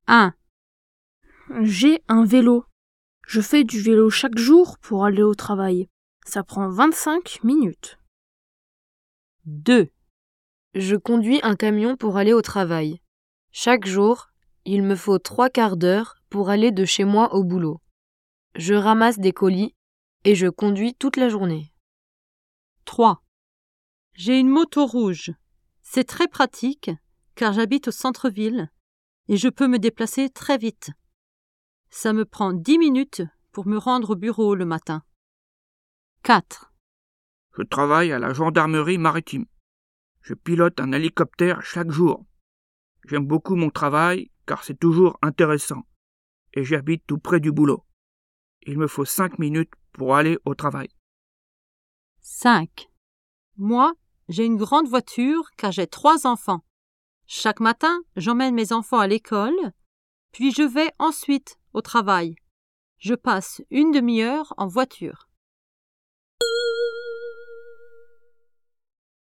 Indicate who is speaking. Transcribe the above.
Speaker 1: 1.
Speaker 2: J'ai un vélo. Je fais du vélo chaque jour pour aller au travail. Ça prend 25 minutes.
Speaker 1: 2. Je conduis un camion pour aller au travail. Chaque jour, il me faut 3/4 d'heure pour aller de chez moi au boulot. Je ramasse des colis et je conduis toute la journée.
Speaker 3: 3. J'ai une moto rouge. C'est très pratique car j'habite au centre-ville et je peux me déplacer très vite. Ça me prend 10 minutes pour me rendre au bureau le matin. 4.
Speaker 4: Je travaille à la gendarmerie maritime. Je pilote un hélicoptère chaque jour. J'aime beaucoup mon travail car c'est toujours intéressant et j'habite tout près du boulot. Il me faut 5 minutes pour aller au travail.
Speaker 3: 5. Moi, j'ai une grande voiture car j'ai 3 enfants. Chaque matin, j'emmène mes enfants à l'école, puis je vais ensuite au travail. Je passe une demi-heure en voiture.